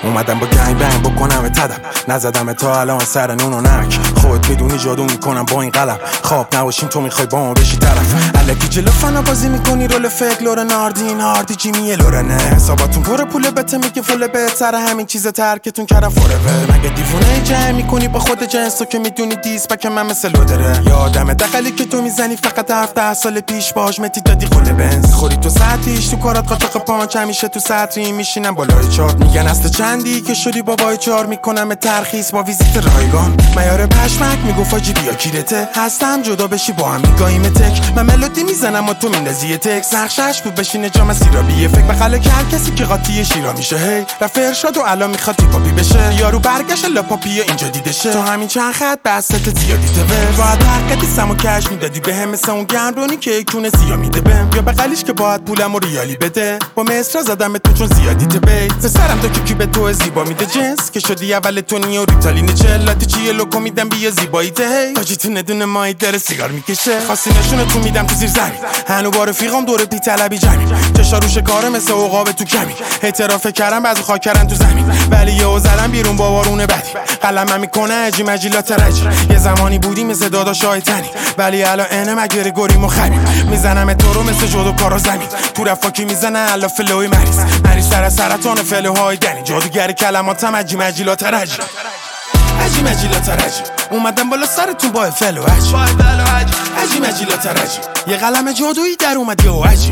اومدم با گنگ بنگ بکنم تدم، نزدم تا الان سر نون و نمک. خود میدونی جادو میکنم با این قلم، خواب نباشیم تو میخوای با ما بشی طرف. الکی جلو فنا بازی میکنی رول فکر لور ناردین هاردی جیمی لورنه. حساباتون پر پول بته میگه فول بهتره همین چیز ترکتون کردم فورور. مگه دیوونه جمع میکنی با خود جنس تو که میدونی دیس بک من مثل لودره. یادم دقلی که تو میزنی فقط 17 سال پیش باهاش متی دادی خود بنز. خوری تو ساعتیش تو کارات قاچاق پانچ همیشه تو سطری میشینم بالای چارت. میگن اصل چندی که شدی بابای چار میکنم ترخیص با ویزیت رایگان. میاره پشمک میگفت آجی بیا کیرته هستم جدا بشی با هم میگاییم تک. من ملودی میزنم و تو میندازی تک. نقشش بود بشینه جام سیرابیه فکر بخله که هر کسی که قاطی شیرا میشه. هی رفت ارشاد و الان میخواد پاپی بشه. یارو برگشت لاپاپی اینجا دیده شه. تو همین چند خط بسط زیادی تور باید حقیقتی سمو کش میدادی بهم مثل اون گندونی که کونه سیا میده بهم. یا بغلیش که باید پولمو ریالی بده با مصر زدم تو چون زیادی تبی. سرم تو کی به تو زیبا میده جنس که شدی اول تونی و ریتالین چلاتی چیه لوکو میدم بیا زیبایی ته. حاجی تو ندونه مای داره سیگار میکشه خاصی نشونه تو میدم تو زیر زمین. هنو با رفیقام دور پی طلبی جمعی چشا روش کاره مثل عقاب تو کمی. اعتراف کردم بعضی خاکرن تو زمین ولی یهو زدم بیرون با بارون بدی. قلمم میکنه اجی مجیلات رجی. یه زمانی بودی مثل داداشای تنی ولی الان انه مگری گوریم و خمیم. میزنم تو رو مثل جودو کارو زمین تو رفاکی میزنه الا فلوی مریض سر سرطان فلوهای دنی. جادوگر کلماتم اجی مجیلات رجی. اجی مجیلات رجی اومدم بالا سرتون با فلو اجی. اجی مجیلات رجی یه قلم جادویی در اومد یو اجی.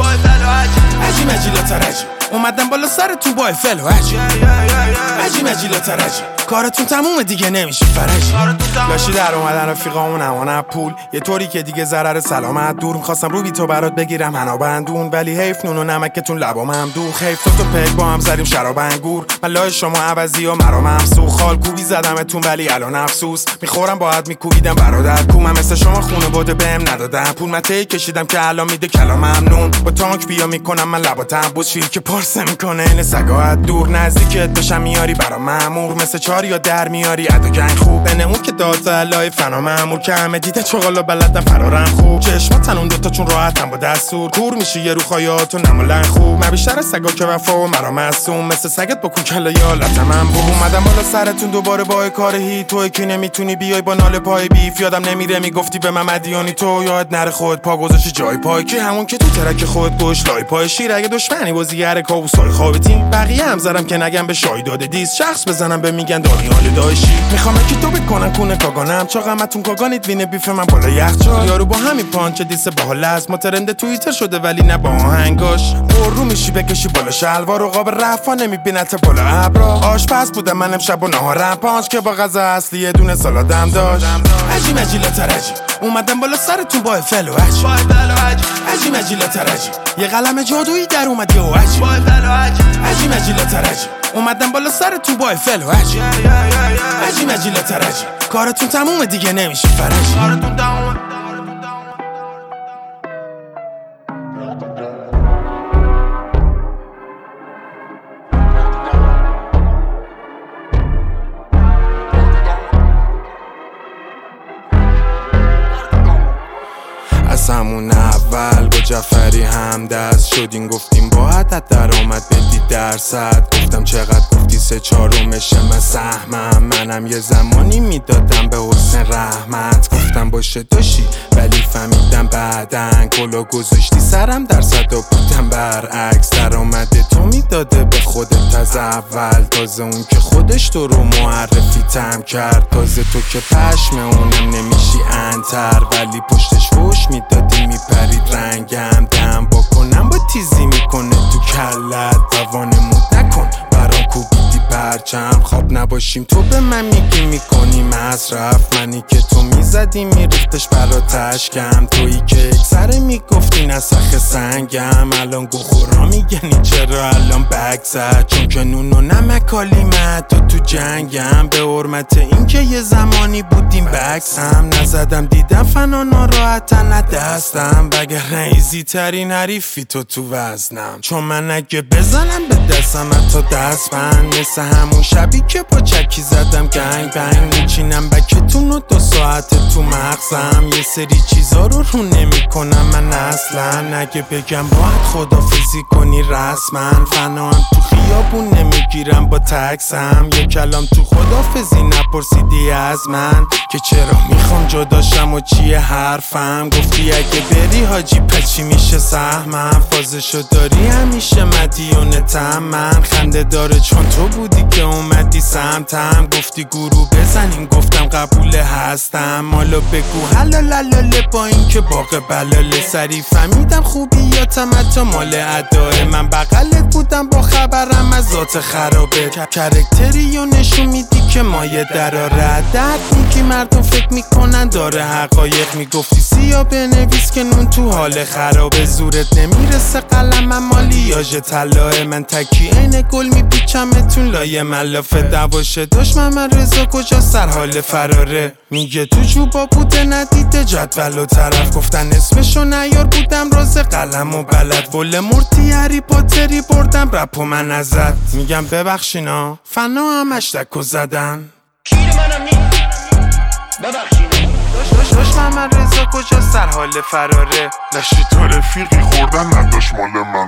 اجی مجیلات رجی اومدم بالا سرتون با فلو اجی. اجی مجیلات رجی کارتون تمومه دیگه نمیشه فرجی. لاشی در اومدن رفیقامون امانه پول یه طوری که دیگه ضرر سلامت دور. می‌خواستم رو بی تو برات بگیرم حنا بندون ولی حیف نون و نمکتون لبام دوخ. حیف تو پک با هم زدیم شراب انگور من لای شما عوضی و مرا ممسوخ. خال کوبی زدمتون ولی الان افسوس میخورم باید میکوبیدم برادر کو. من مثل شما خونه بوده بهم ندادم پول مته کشیدم که الان میده کلام ممنون. با تانک بیا میکنم من لباتم بوس شیر که پارسه میکنه این سگات دور. نزدیکت بشم میاری برا مامور مثل چار یا در میاری ادا گنگ خوب. بنه اون که داد لای فنا مامور که همه دیده چغالا بلدن فرارم خوب. چشماتن اون دوتا چون راحتم با دستور کور میشی یه رو خایاتو نمالن خوب. من بیشتر از سگا که وفا و مرا معصوم مثل سگت با کوکلا یا لطمم بو. اومدم بالا سرتون دوباره با کار هی تو کی نمیتونی بیای با نال پای بیف. یادم نمیره میگفتی به من مدیانی تو یاد نره خود پا گذاشتی جای پای که همون که تو ترک خود گوش لای پای شیر. اگه دشمنی بازیگر کابوسای خوابتین بقیه هم زدم که نگم به شای داده دیس. شخص بزنم به میگن دانیال دایشی. میخوام که تو بکنن کونه کاگانم چا غمتون کاگانید وینه بیف من بالا یخچال. یارو با همین پانچ دیس باحال است ما ترند توییتر شده ولی نه با آهنگاش. رو میشی بکشی بالا شلوار و قاب رفا نمیبینت بالا ابرا. آشپز بودم من امشب و نهارم پانچ که با غذا اصلی یه دونه سالادم داشت. اجی مجیلات رجی اومدم بالا سرتون با فلو اجی. اجی مجیلات رجی یه قلم جادویی در اومد یو اجی. اجی مجیلات رجی اومدم بالا سرتون با فلو اجی. اجی مجیلات رجی کارتون تمومه دیگه نمیشه فرجی. از همون اول با جعفری همدست شدیم گفتیم با عدد درآمد بدی درصد. گفتم چقدر گفتی 3/4 من سهمم. منم یه زمانی میدادم به حسن رحمت. گفتم باشه داشتی ولی فهمیدم بعدن کلا گذاشتی سرم درصد و بودم برعکس. درآمد تو میداده به خودت از اول تازه اون که خودش تو رو معرفی تم کرد. تازه تو که پشم اونم نمیشی انتر ولی پشتش فوش میدادی میپرید رنگم. دم با کنم با تیزی میکنه تو کلت دوانمود نکن برام کوبیدی پرچم. خواب نباشیم تو به من میگی میکنی مصرف. منی که تو میزدی میریختش برا تشکم. تویی که اکسره میگفتی نسخ سنگم. الان گوخورا میگنی چرا الان بگ زد چون که نون و نمک کالیمت تو جنگم. به حرمت این که یه زمانی بودیم بکس هم نزدم دیدم فنا ناراحتن دستم. بگه ایزی ترین حریفی تو وزنم چون من اگه بزنم به دستم تا دست بند مثل مثل همون شبی که با چکی زدم گنگ بنگ میچینم بکتون و 2 ساعت تو مغزم یه سری چیزا رو نمی کنم من اصلا اگه بگم باید خدافزی کنی رسما فناهم تو خیابون نمیگیرم با تکسم یه کلام تو خدافزی نپرسیدی از من که چرا میخوام جداشم و چیه حرفم گفتی اگه بری حاجی پچی میشه سهمم فازشو داری همیشه مدیونتم من خنده داره چون تو بودی که اومدی سمتم گفتی گروه بزنیم گفتم قبول هستم مالا بگو حلالاله با این که باقی بلاله سری فهمیدم خوبیاتم حتی مال ادای من بغلت بودم با خبرم از ذات خرابه کرکتری و نشون میدی که مایه دراره درد میگی مردم فکر میکنن داره حقایق میگفتی سیاه بنویس که نون تو حال خرابه زورت نمیرسه قلمم مالیاژ طلاه من تکی عین گل میپیچمتون لایه ملافه دواشه دشمن من رضا کجا سر حال فراره میگه تو جوبا بوده ندیده جدول و طرف گفتن اسمشو نیار بودم راز قلم و بلد ول مرتی هری پاتری بردم رپ و من ازت میگم ببخشینا فنا همش دکو زدن شیر منم ببخشینا دشمن من رضا کجا سر حال فراره نشی تا رفیقی خوردن نداشت مال من